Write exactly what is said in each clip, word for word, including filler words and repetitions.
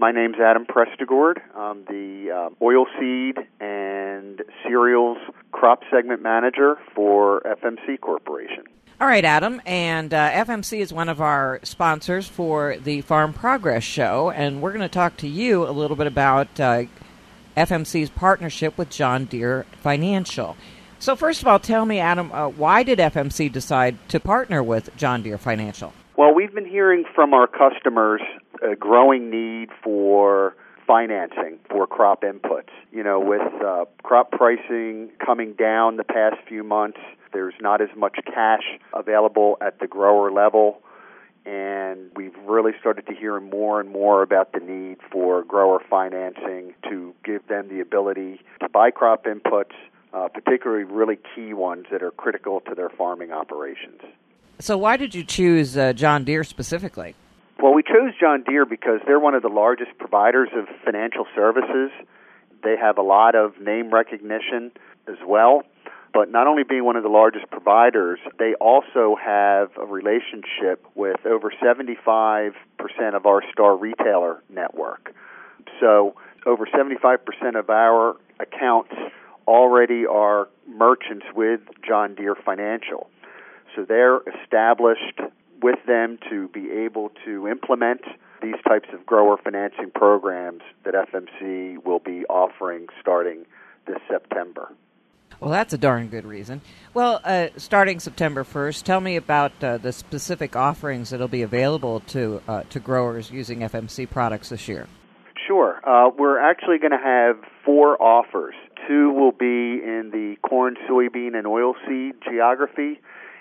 My name's Adam Prestigord. I'm the uh, oilseed and cereals crop segment manager for F M C Corporation. All right, Adam, and uh, F M C is one of our sponsors for the Farm Progress Show, and we're going to talk to you a little bit about uh, F M C's partnership with John Deere Financial. So first of all, tell me, Adam, uh, why did F M C decide to partner with John Deere Financial? Well, we've been hearing from our customers a growing need for financing for crop inputs. You know, with uh, crop pricing coming down the past few months, there's not as much cash available at the grower level, and we've really started to hear more and more about the need for grower financing to give them the ability to buy crop inputs, uh, particularly really key ones that are critical to their farming operations. So why did you choose uh, John Deere specifically? Well, we chose John Deere because they're one of the largest providers of financial services. They have a lot of name recognition as well. But not only being one of the largest providers, they also have a relationship with over seventy-five percent of our Star Retailer network. So over seventy-five percent of our accounts already are merchants with John Deere Financial. So they're established with them to be able to implement these types of grower financing programs that F M C will be offering starting this September. Well, that's a darn good reason. Well, uh, starting September first, tell me about uh, the specific offerings that will be available to uh, to growers using F M C products this year. Sure. Uh, we're actually going to have four offers. Two will be in the corn, soybean, and oilseed geography,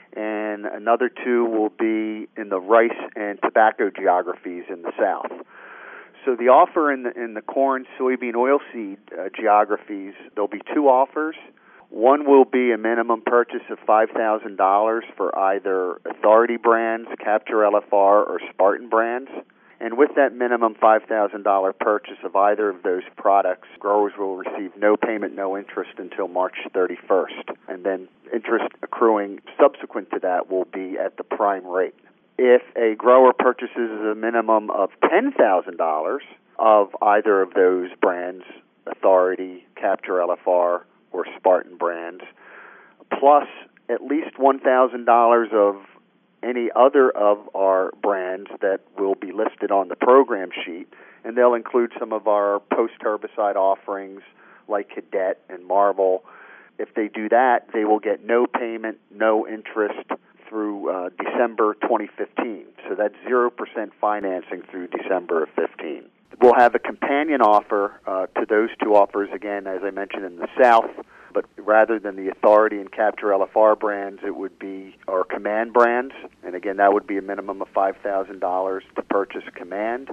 and another two will be in the rice and tobacco geographies in the South. So the offer in the, in the corn, soybean, oilseed uh, geographies, there'll be two offers. One will be a minimum purchase of five thousand dollars for either Authority brands, Capture L F R, or Spartan brands. And with that minimum five thousand dollars purchase of either of those products, growers will receive no payment, no interest until March thirty-first. And then interest accruing subsequent to that will be at the prime rate. If a grower purchases a minimum of ten thousand dollars of either of those brands, Authority, Capture L F R, or Spartan brands, plus at least one thousand dollars of any other of our brands that will be listed on the program sheet, and they'll include some of our post-herbicide offerings like Cadet and Marvel. If they do that, they will get no payment, no interest through uh, December twenty fifteen. So that's zero percent financing through December of fifteen. We'll have a companion offer uh, to those two offers, again, as I mentioned, in the South, but rather than the Authority and Capture L F R brands, it would be our Command brands, and again, that would be a minimum of five thousand dollars to purchase Command,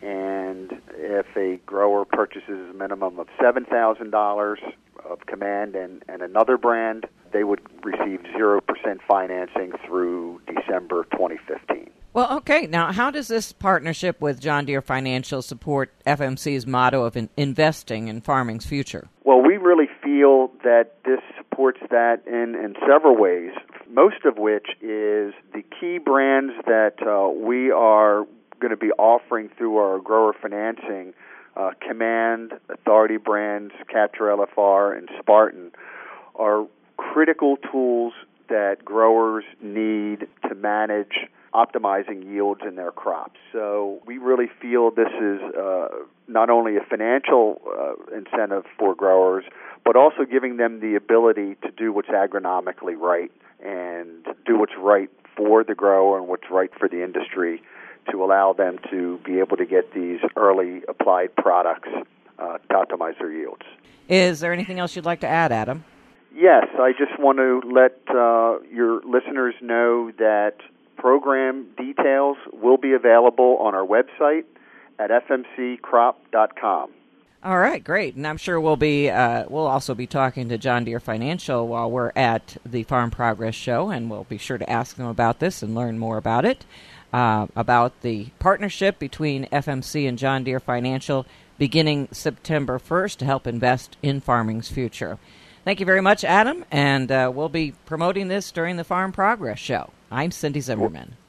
and if a grower purchases a minimum of seven thousand dollars of Command and, and another brand, they would receive zero percent financing through December twenty fifteen. Well, okay. Now, how does this partnership with John Deere Financial support F M C's motto of in- investing in farming's future? Well, we really feel that this supports that in, in several ways, most of which is the key brands that uh, we are going to be offering through our grower financing, uh, Command, Authority brands, Capture L F R, and Spartan, are critical tools that growers need to manage optimizing yields in their crops. So we really feel this is uh, not only a financial uh, incentive for growers, but also giving them the ability to do what's agronomically right and do what's right for the grower and what's right for the industry to allow them to be able to get these early applied products uh, to optimize their yields. Is there anything else you'd like to add, Adam? Yes, I just want to let uh, your listeners know that program details will be available on our website at f m c crop dot com. All right, great. And I'm sure we'll be uh, we'll also be talking to John Deere Financial while we're at the Farm Progress Show, and we'll be sure to ask them about this and learn more about it, uh, about the partnership between F M C and John Deere Financial beginning September first to help invest in farming's future. Thank you very much, Adam, and uh, we'll be promoting this during the Farm Progress Show. I'm Cindy Zimmerman.